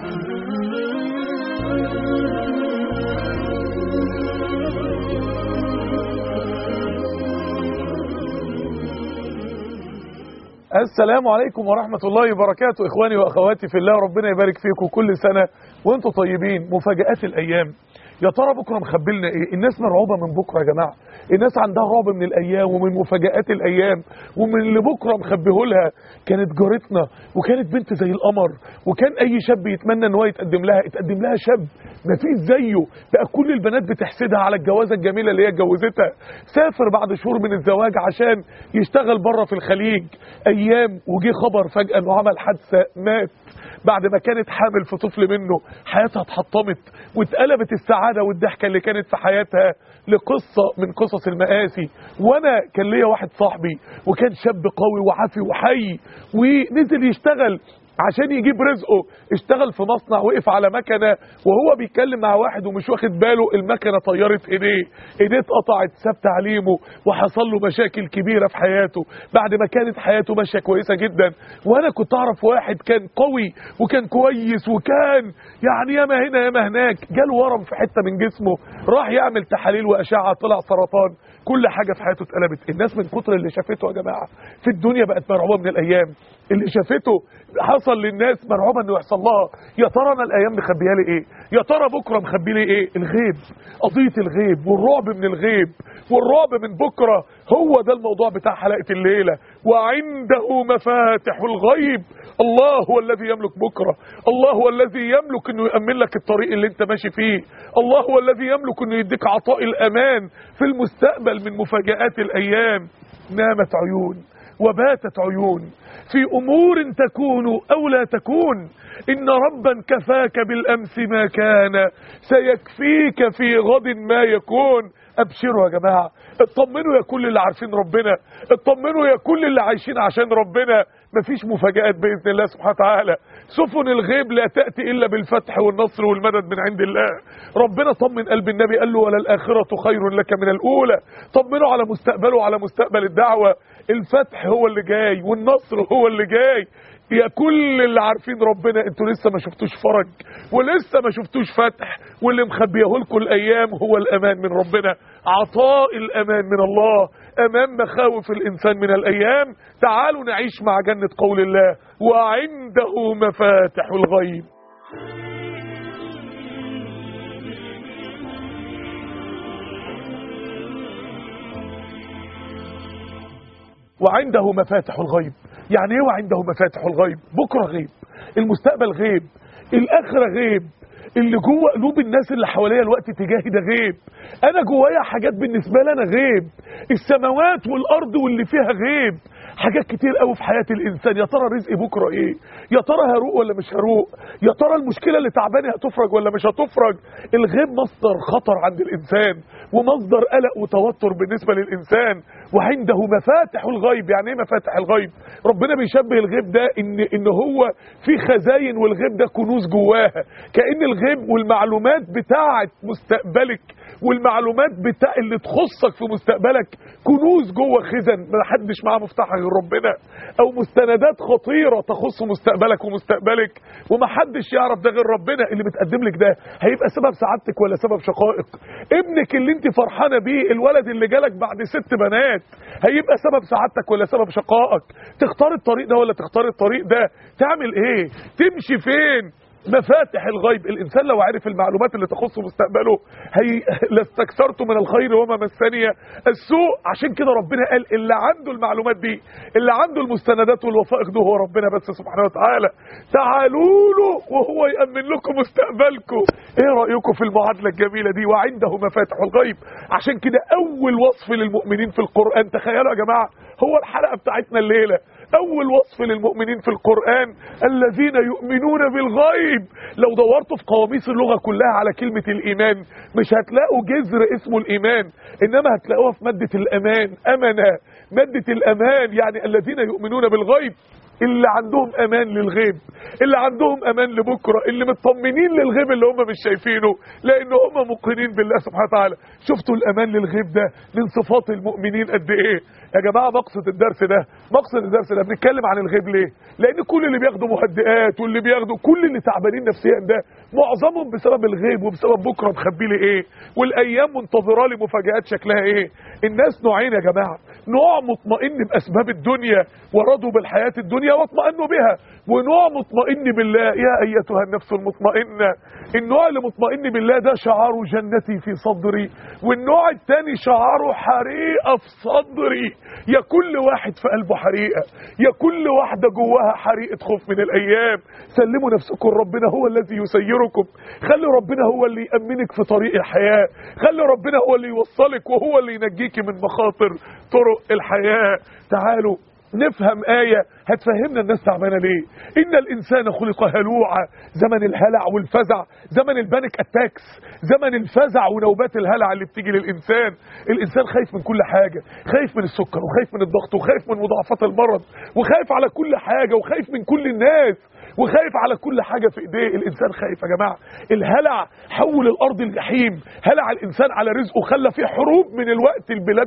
السلام عليكم ورحمة الله وبركاته. إخواني وأخواتي في الله، ربنا يبارك فيكم كل سنة وانتم طيبين. مفاجآت الأيام، يا ترى بكرة مخبلنا إيه؟ الناس مرعوبة من بكرة يا جماعة، الناس عندها رعب من الأيام ومن مفاجآت الأيام ومن اللي بكرة مخبيهولها. كانت جارتنا وكانت بنت زي القمر، وكان أي شاب يتمنى إن هو يتقدم لها شاب مفيش زيه. بقى كل البنات بتحسدها على الجوازة الجميلة اللي هي اتجوزتها. سافر بعد شهور من الزواج عشان يشتغل بره في الخليج أيام، وجي خبر فجأة إنه عمل حادثة، مات بعد ما كانت حامل في طفل منه. حياتها اتحطمت واتقلبت السعادة والضحكة اللي كانت في حياتها لقصة من قصص المآسي. وانا كان ليا واحد صاحبي وكان شاب قوي وعافي وحي، ونزل يشتغل عشان يجيب رزقه. اشتغل في مصنع، وقف على مكنه وهو بيتكلم مع واحد ومش واخد باله المكنه طيرت ايديه اتقطعت، ساب تعليمه وحصل له مشاكل كبيره في حياته بعد ما كانت حياته ماشيه كويسه جدا. وانا كنت اعرف واحد كان قوي وكان كويس وكان يعني ياما هنا ياما هناك، جاله ورم في حته من جسمه، راح يعمل تحاليل واشعه طلع سرطان. كل حاجه في حياته اتقلبت. الناس من كتر اللي شافته يا جماعه في الدنيا بقت مرعوبه من الايام. اللي شافته حصل للناس مرعوبه انه يحصل لها. يا ترى انا الايام مخبيه لي ايه؟ يا ترى بكره مخبي لي ايه؟ الغيب، قضيه الغيب والرعب من الغيب والرعب من بكره، هو ده الموضوع بتاع حلقه الليله. وعنده مفاتح الغيب. الله هو الذي يملك بكره، الله هو الذي يملك انه يامن لك الطريق اللي انت ماشي فيه، الله هو الذي يملك انه يديك عطاء الامان في المستقبل من مفاجآت الايام. نامت عيون وباتت عيون في امور تكون او لا تكون، ان ربا كفاك بالامس ما كان سيكفيك في غد ما يكون. ابشروا يا جماعه، اطمنوا يا كل اللي عارفين ربنا، اطمنوا يا كل اللي عايشين عشان ربنا. مفيش مفاجآت باذن الله سبحانه وتعالى. سفن الغيب لا تاتي الا بالفتح والنصر والمدد من عند الله. ربنا طمن قلب النبي، قال له وللاخره خير لك من الاولى. طمنوا على مستقبله وعلى مستقبل الدعوه. الفتح هو اللي جاي والنصر هو اللي جاي. يا كل اللي عارفين ربنا، انتوا لسه ما شفتوش فرج ولسه ما شفتوش فتح، واللي مخبيه لكم الايام هو الامان من ربنا، عطاء الامان من الله امام مخاوف الانسان من الايام. تعالوا نعيش مع جنة قول الله وعنده مفاتح الغيب. وعنده مفاتح الغيب، يعني ايه وعنده مفاتح الغيب؟ بكره غيب، المستقبل غيب، الاخره غيب، اللي جوه قلوب الناس اللي حواليا الوقت تجاهي ده غيب. انا جوايا حاجات بالنسبه لي انا غيب، السماوات والارض واللي فيها غيب، حاجات كتير قوي في حياه الانسان. يا ترى رزقي بكره ايه؟ يا ترى هروق ولا مش هروق؟ يا ترى المشكله اللي تعباني هتفرج ولا مش هتفرج؟ الغيب مصدر خطر عند الانسان ومصدر قلق وتوتر بالنسبه للانسان. وعنده مفاتح الغيب، يعني ايه مفاتح الغيب؟ ربنا بيشبه الغيب ده ان هو في خزاين، والغيب ده كنوز جواها. كأن الغيب والمعلومات بتاعت مستقبلك والمعلومات بتاع اللي تخصك في مستقبلك كنوز جوه خزن ما حدش معاه مفتاحها غير ربنا، او مستندات خطيره تخص مستقبلك ومستقبلك وما حدش يعرف ده غير ربنا. اللي بتقدم لك ده هيبقى سبب سعادتك ولا سبب شقائك؟ ابنك اللي انت فرحانه بيه، الولد اللي جالك بعد 6 بنات، هيبقى سبب سعادتك ولا سبب شقائك؟ تختار الطريق ده ولا تختار الطريق ده؟ تعمل ايه؟ تمشي فين؟ مفاتح الغيب. الانسان لو عرف المعلومات اللي تخص مستقبله لاستكثرت من الخير وما مسني السوء. عشان كده ربنا قال اللي عنده المعلومات دي، اللي عنده المستندات والوثائق ده هو ربنا بس سبحانه وتعالى. تعالوا له وهو يأمن لكم مستقبلكم. ايه رأيكم في المعادلة الجميلة دي؟ وعنده مفاتح الغيب. عشان كده اول وصف للمؤمنين في القرآن، تخيلوا يا جماعة، هو الحلقة بتاعتنا الليلة اول وصف للمؤمنين في القرآن الذين يؤمنون بالغيب. لو دورتوا في قواميس اللغة كلها على كلمة الايمان مش هتلاقوا جذر اسمه الايمان، انما هتلاقوها في مادة الامان. امنة، مادة الامان، يعني الذين يؤمنون بالغيب، اللي عندهم امان للغيب، اللي عندهم امان لبكره، اللي مطمنين للغيب اللي هم مش شايفينه لان هم موقنين بالله سبحانه وتعالى. شفتوا الامان للغيب ده من صفات المؤمنين قد ايه؟ يا جماعه مقصد الدرس ده بنتكلم عن الغيب ليه؟ لان كل اللي بياخدوا مهدئات واللي بياخدوا كل اللي تعبانين نفسيا ده معظمهم بسبب الغيب وبسبب بكره مخبي لي ايه، والايام منتظره لي مفاجآت شكلها ايه. الناس نوعين يا جماعه، نوع مطمئن باسباب الدنيا ورضوا بالحياه الدنيا واطمئنوا بها، ونوع مطمئن بالله. يا ايتها النفس المطمئنه، النوع اللي مطمئن بالله ده شعاره جنتي في صدري، والنوع الثاني شعاره حريقه في صدري. يا كل واحد في قلبه حريقه، يا كل واحده جواها حريقه خوف من الايام. سلموا نفسكم، ربنا هو الذي يسيركم. خلي ربنا هو اللي يأمنك في طريق الحياه، خلي ربنا هو اللي يوصلك وهو اللي ينجيك من مخاطر طرق الحياه. تعالوا نفهم آية هتفهمنا الناس تعبانة ليه. إن الإنسان خلق هلوعا، زمن الهلع والفزع، زمن البانيك اتاكس، زمن الفزع ونوبات الهلع اللي بتيجي للإنسان. الإنسان خايف من كل حاجة، خايف من السكر وخايف من الضغط وخايف من مضاعفات المرض وخايف على كل حاجة وخايف من كل الناس وخايف على كل حاجة في ايديه. الانسان خايف يا جماعة. الهلع حول الارض الجحيم، هلع الانسان على رزقه، خلى فيه حروب من الوقت البلاد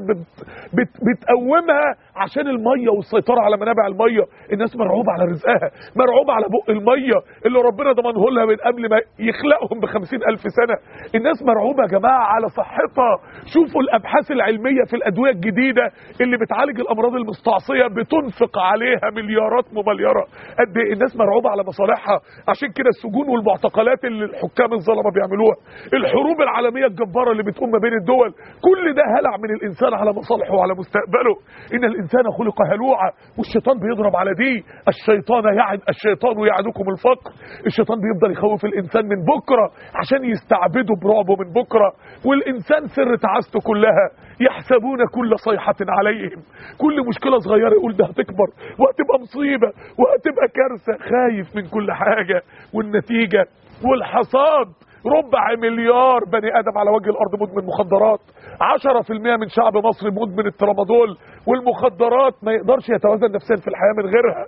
بتقومها عشان المية والسيطرة على منابع المية. الناس مرعوبة على رزقها، مرعوبة على بق المية اللي ربنا ضمنه لها من قبل ما يخلقهم ب50,000 سنة. الناس مرعوبة يا جماعة على صحتها. شوفوا الابحاث العلمية في الادوية الجديدة اللي بتعالج الامراض المستعصية بتنفق عليها مليارات ممليرة. قد ايه الناس مرعوبة على مصالحها. عشان كده السجون والمعتقلات اللي الحكام الظلمه بيعملوها، الحروب العالميه الجباره اللي بتقوم ما بين الدول، كل ده هلع من الانسان على مصالحه وعلى مستقبله. ان الانسان خلق هلوعا، والشيطان بيضرب على دي. الشيطان يعدكم الفقر. الشيطان بيفضل يخوف الانسان من بكره عشان يستعبده برعبه من بكره. والانسان سر تعاسته كلها يحسبون كل صيحه عليهم. كل مشكله صغيره يقول ده هتكبر وهتبقى مصيبه وهتبقى كارثه. خايف من كل حاجه. والنتيجه والحصاد 4 مليار بني ادم على وجه الارض مدمن مخدرات. 10% من شعب مصر مدمن الترامادول والمخدرات، ما يقدرش يتوازن نفسيا في الحياه من غيرها.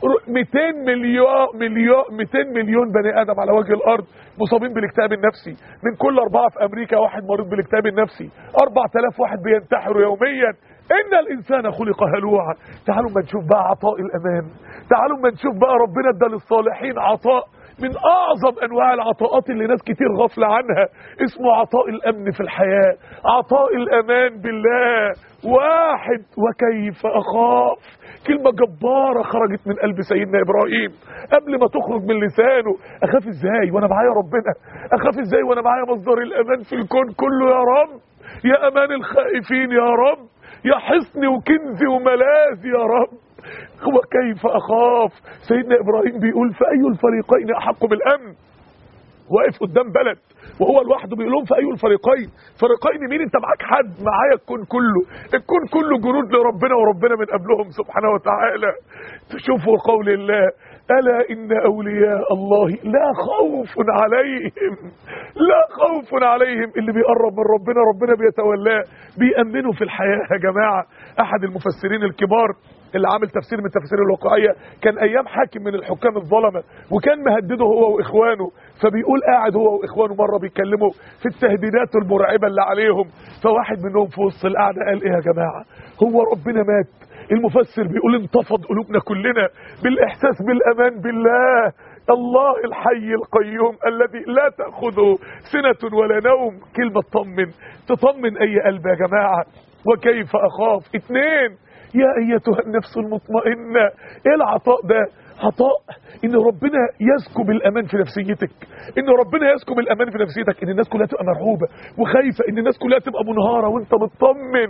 200 مليون بني ادم على وجه الارض مصابين بالاكتئاب النفسي. من كل 4 في امريكا واحد مريض بالاكتئاب النفسي. 4000 واحد بينتحروا يوميا. ان الانسان خلق هلوعا. تعالوا ما نشوف بقى عطاء الامان، تعالوا ما نشوف بقى ربنا ادى للصالحين عطاء من اعظم انواع العطاءات اللي ناس كتير غافله عنها، اسمه عطاء الامن في الحياه، عطاء الامان بالله. واحد وكيف اخاف، كلمه جباره خرجت من قلب سيدنا ابراهيم قبل ما تخرج من لسانه. اخاف ازاي وانا معايا ربنا؟ اخاف ازاي وانا معايا مصدر الامان في الكون كله يا رب؟ يا امان الخائفين يا رب، يا حصني وكنزي وملاذي يا رب. وكيف اخاف. سيدنا ابراهيم بيقول فاي الفريقين احق بالامن. واقف قدام بلد وهو لوحده بيقول لهم فاي الفريقين. فريقين مين؟ انت معاك حد؟ معايا الكون كله. الكون كله جنود لربنا وربنا من قبلهم سبحانه وتعالى. تشوفوا قول الله الا ان اولياء الله لا خوف عليهم، لا خوف عليهم. اللي بيقرب من ربنا ربنا بيتولاه، بيأمنوا في الحياه يا جماعه. احد المفسرين الكبار اللي عامل تفسير من التفاسير الواقعيه كان ايام حاكم من الحكام الظلمه، وكان مهدده هو واخوانه. فبيقول قاعد هو واخوانه مره بيتكلموا في التهديدات المرعبه اللي عليهم، فواحد منهم في وسط القعده قال ايه يا جماعه؟ هو ربنا مات؟ المفسر بيقول انتفض قلوبنا كلنا بالاحساس بالامان بالله. الله الحي القيوم الذي لا تأخذه سنة ولا نوم. كلمة تطمن اي قلب يا جماعة. وكيف اخاف. 2 يا ايتها النفس المطمئنة. ايه العطاء ده؟ عطاء ان ربنا يسكب الامان في نفسيتك، ان ربنا يسكب الامان في نفسيتك، ان الناس كلها تبقى مرعوبه وخايفه، ان الناس كلها تبقى منهاره وانت مطمن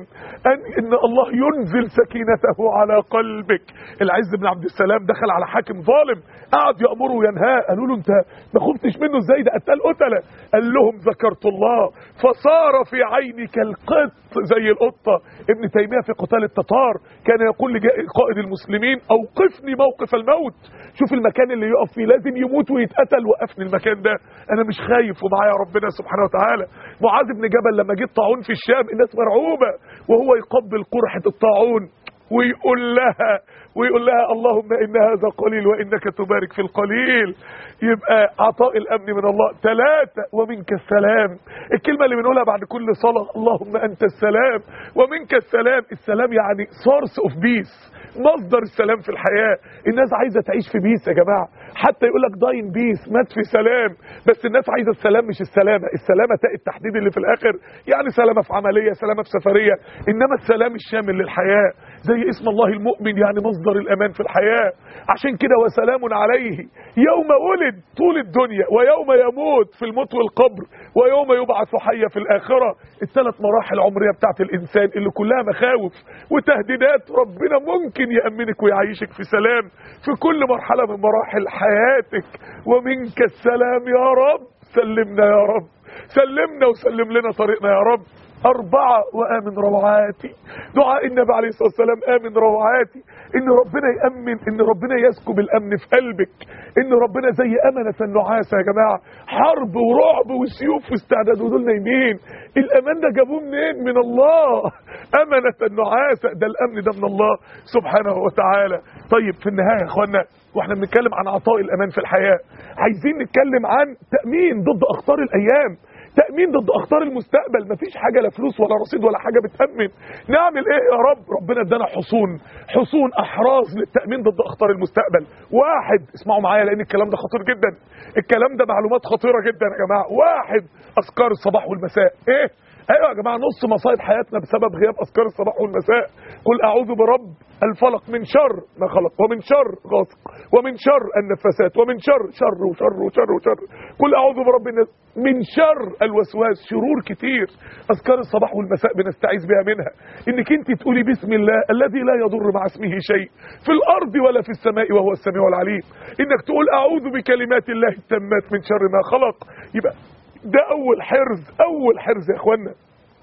ان الله ينزل سكينته على قلبك. العز بن عبد السلام دخل على حاكم ظالم قعد يامره وينهاه. قالوا له انت ما خفتش منه ازاي؟ ده قتله. قال لهم ذكرت الله فصار في عينك القط، زي القطه. ابن تيميه في قتال التتار كان يقول لقائد المسلمين اوقفني موقف الموت. شوف المكان اللي يقف فيه لازم يموت ويتقتل، وقفني المكان ده، انا مش خايف ومعايا ربنا سبحانه وتعالى. معاذ بن جبل لما جه الطاعون في الشام الناس مرعوبه، وهو يقبل قرحه الطاعون ويقول لها ويقول لها اللهم إن هذا قليل وإنك تبارك في القليل. يبقى عطاء الأمن من الله. 3 ومنك السلام، الكلمة اللي بنقولها بعد كل صلاة، اللهم أنت السلام ومنك السلام. السلام يعني source of peace، مصدر السلام في الحياة. الناس عايزة تعيش في بيس يا جماعة، حتى يقول لك داين بيس، مات في سلام. بس الناس عايزة السلام مش السلامة. السلامة تاء التحديد اللي في الآخر، يعني سلامة في عملية، سلامة في سفرية، إنما السلام الشامل للحياة زي اسم الله المؤمن، يعني مصدر الأمان في الحياة. عشان كده وسلام عليه يوم ولد طول الدنيا، ويوم يموت في الموت والقبر، ويوم يبعث حيا في الآخرة. ال3 مراحل عمرية بتاعت الإنسان اللي كلها مخاوف وتهديدات، ربنا ممكن يأمنك ويعيشك في سلام في كل مرحلة من مراحل حياتك. ومنك السلام يا رب، سلمنا يا رب، سلمنا وسلم لنا طريقنا يا رب. 4 وآمن روعاتي، دعاء النبي عليه الصلاة والسلام، آمن روعاتي، إن ربنا يأمن، إن ربنا يسكب الأمن في قلبك، إن ربنا زي أمنة النعاسة يا جماعة، حرب ورعب وسيوف واستعداد ودول نايمين. الأمان ده جابوه منين؟ من الله. أمنة النعاسة، ده الأمن ده من الله سبحانه وتعالى. طيب في النهاية يا إخوانا، واحنا بنتكلم عن عطاء الأمان في الحياة، عايزين نتكلم عن تأمين ضد أخطار الأيام، تأمين ضد أخطار المستقبل. مفيش حاجة، لا فلوس ولا رصيد ولا حاجة بتأمن. نعمل ايه يا رب؟ ربنا ادانا حصون أحراز للتأمين ضد أخطار المستقبل. 1، اسمعوا معايا لأن الكلام ده خطير جدا، الكلام ده معلومات خطيرة جدا يا جماعة. 1، أذكار الصباح والمساء. ايه؟ ايوه يا جماعه، نص مصايب حياتنا بسبب غياب اذكار الصباح والمساء. قل اعوذ برب الفلق من شر ما خلق، ومن شر غاسق، ومن شر النفاثات، ومن شر وشر. قل اعوذ برب الناس من شر الوسواس. شرور كتير. اذكار الصباح والمساء بنستعيذ بها منها انك انت تقولي بسم الله الذي لا يضر مع اسمه شيء في الارض ولا في السماء وهو السميع العليم، انك تقول اعوذ بكلمات الله التامات من شر ما خلق. يبقى ده اول حرز يا اخوانا،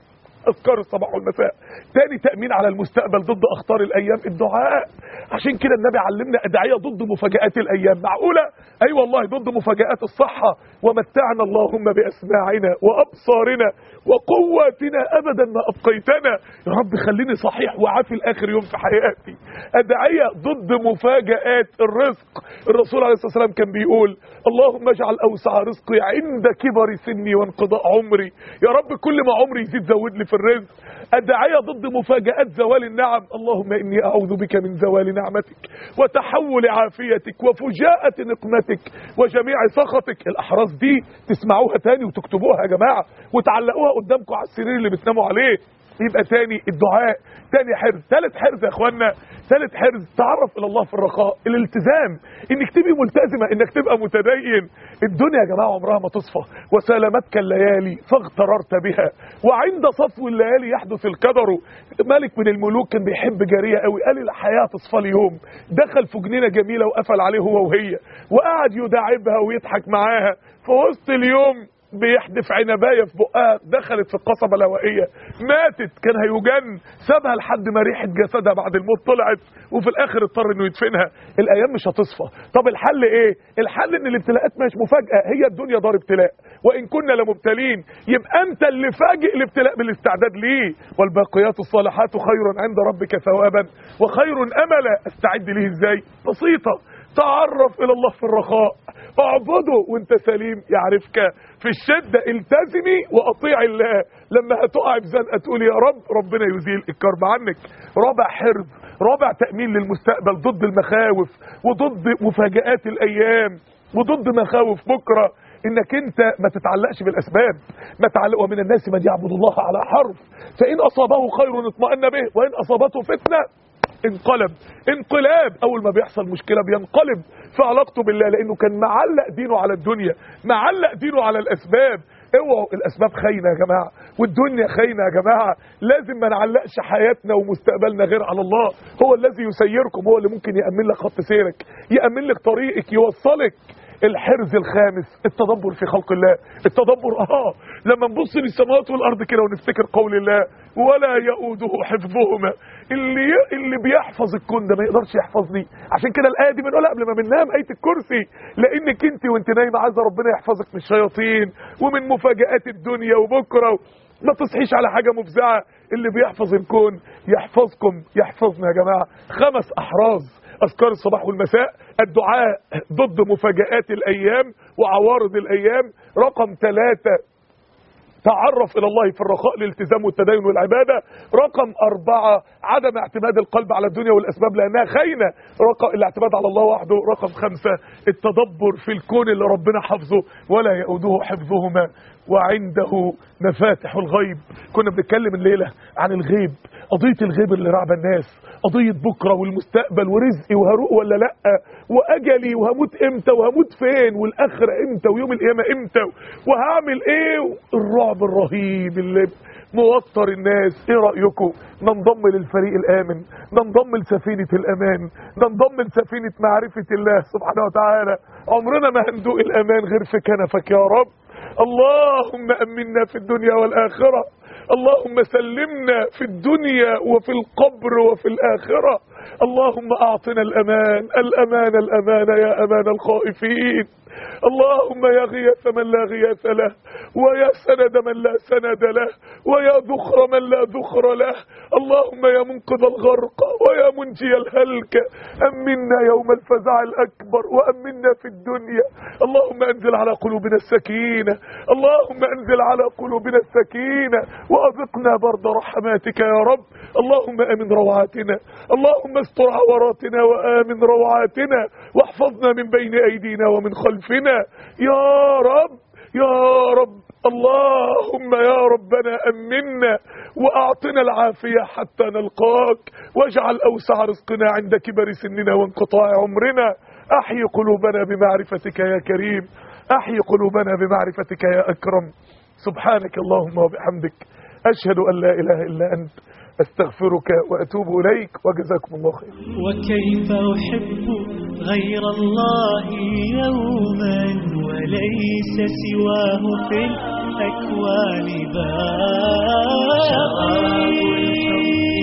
اذكار الصباح والمساء. تاني، تأمين على المستقبل ضد اخطار الايام، الدعاء. عشان كده النبي علمنا ادعية ضد مفاجآت الايام. معقولة؟ اي والله، ضد مفاجآت الصحة. ومتعنا اللهم باسماعنا وابصارنا وقواتنا ابدا ما ابقيتنا. يا رب خليني صحيح وعافي لاخر يوم في حياتي. ادعية ضد مفاجآت الرزق. الرسول عليه الصلاة والسلام كان بيقول اللهم اجعل اوسع رزقي عند كبر سني وانقضاء عمري. يا رب كل ما عمري يزيد زود لي في الرزق. الداعية ضد مفاجآت زوال النعم. اللهم إني أعوذ بك من زوال نعمتك وتحول عافيتك وفجاءة نقمتك وجميع سخطك. الأحراز دي تسمعوها تاني وتكتبوها يا جماعة وتعلقوها قدامكم على السرير اللي بتناموا عليه. يبقى تاني الدعاء، تاني حرز. ثالث حرز يا اخوانا، ثالث حرز، تعرف الى الله في الرخاء، الالتزام، انك تبقى ملتزمه، انك تبقى متدين. الدنيا يا جماعه عمرها ما تصفى، وسالمتك الليالي فاغتررت بها، وعند صفو الليالي يحدث القدر. ملك من الملوك كان بيحب جاريه قوي، قال الحياه تصفى لي يوم، دخل في جنينه جميله وقفل عليه هو وهي وقعد يداعبها ويضحك معاها. في وسط اليوم بيحدف عنبايه في بقها، دخلت في القصبه الهوائيه ماتت، كان هيجن، سابها لحد ما ريحه جسدها بعد الموت طلعت، وفي الاخر اضطر انه يدفنها. الايام مش هتصفى. طب الحل ايه؟ الحل ان الابتلاءات مش مفاجاه، هي الدنيا دار ابتلاء وان كنا لمبتلين. يبقى انت اللي فاجئ الابتلاء بالاستعداد ليه. والباقيات الصالحات خير عند ربك ثوابا وخير املا. استعد ليه ازاي؟ بسيطه، تعرف الى الله في الرخاء، اعبده وانت سليم يعرفك في الشدة، التزمي واطيع الله. لما هتقع في زنقه تقول يا رب، ربنا يزيل الكرب عنك. رابع حرز، رابع تأمين للمستقبل ضد المخاوف وضد مفاجآت الايام وضد مخاوف بكره، انك انت ما تتعلقش بالاسباب. ما تعلق. ومن الناس من يعبد الله على حرف فان اصابه خير اطمأن به وان اصابته فتنه انقلاب. اول ما بيحصل مشكله بينقلب في علاقته بالله، لانه كان معلق دينه على الدنيا، معلق دينه على الاسباب. اوعوا، الاسباب خاينه يا جماعه والدنيا خاينه يا جماعه. لازم ما نعلقش حياتنا ومستقبلنا غير على الله. هو الذي يسيركم، هو اللي ممكن يأمن لك خط سيرك، يأمن لك طريقك، يوصلك. الحرز الخامس، التدبر في خلق الله. التدبر لما نبص للسماوات والارض كده ونفتكر قول الله ولا يؤوده حفظهما. اللي بيحفظ الكون ده ما يقدرش يحفظني. عشان كده الايه دي بنقولها قبل ما بننام، ايه الكرسي، لانك انت وانت نايمه عايزه ربنا يحفظك من الشياطين ومن مفاجآت الدنيا وبكره. ما تصحيش على حاجة مفزعة. اللي بيحفظ الكون يحفظكم، يحفظنا يا جماعة. 5 أحراز أذكار الصباح والمساء، الدعاء ضد مفاجآت الأيام وعوارض الأيام. رقم 3 تعرف إلى الله في الرخاء، الالتزام والتدين والعبادة. رقم 4 عدم اعتماد القلب على الدنيا والأسباب لأنها خاينة، الاعتماد على الله وحده. رقم 5 التدبر في الكون اللي ربنا حفظه ولا يؤوده حفظهما وعنده مفاتح الغيب. كنا بنتكلم الليلة عن الغيب، قضية الغيب اللي رعب الناس، قضية بكرة والمستقبل ورزقي وهروق ولا لأ، وأجلي وهموت إمتى وهموت فين، والآخرة إمتى ويوم القيامة إمتى وهعمل إيه، الرعب الرهيب اللي موتر الناس. إيه رأيكم ننضم للفريق الآمن، ننضم لسفينة الأمان، ننضم لسفينة معرفة الله سبحانه وتعالى؟ عمرنا ما هندوق الأمان غير في كنفك يا رب. اللهم أمنا في الدنيا والآخرة، اللهم سلمنا في الدنيا وفي القبر وفي الآخرة. اللهم أعطنا الأمان الأمان الأمان يا أمان الخائفين. اللهم يا غياث من لا غياث له، ويا سند من لا سند له، ويا ذخر من لا ذخر له. اللهم يا منقذ الغرق ويا منجي الهلك، أمنا يوم الفزع الأكبر وأمنا في الدنيا. اللهم أنزل على قلوبنا السكينة، اللهم أنزل على قلوبنا السكينة وأذقنا برد رحماتك يا رب. اللهم أمن روعاتنا، اللهم استر عوراتنا وآمن روعاتنا، واحفظنا من بين أيدينا ومن خلفنا يا رب يا رب. اللهم يا ربنا أمنا وأعطنا العافية حتى نلقاك، واجعل أوسع رزقنا عند كبر سننا وانقطاع عمرنا. أحيي قلوبنا بمعرفتك يا كريم، أحيي قلوبنا بمعرفتك يا أكرم. سبحانك اللهم وبحمدك، أشهد أن لا إله إلا أنت، أستغفرك وأتوب إليك، وجزاكم الله خير. وكيف أحب غير الله يوما وليس سواه في الأكوان باب.